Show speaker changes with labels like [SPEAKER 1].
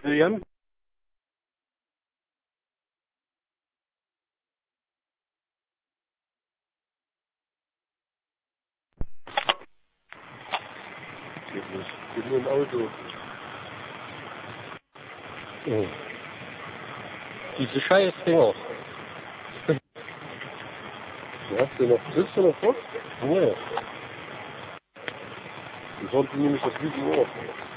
[SPEAKER 1] Jan? Geht nicht. Geht nur im Auto.
[SPEAKER 2] Oh. Diese scheiß Dinger.
[SPEAKER 1] Du hast den noch, sitzt du noch fort?
[SPEAKER 2] Nee.
[SPEAKER 1] Die fahren nämlich das Video auf.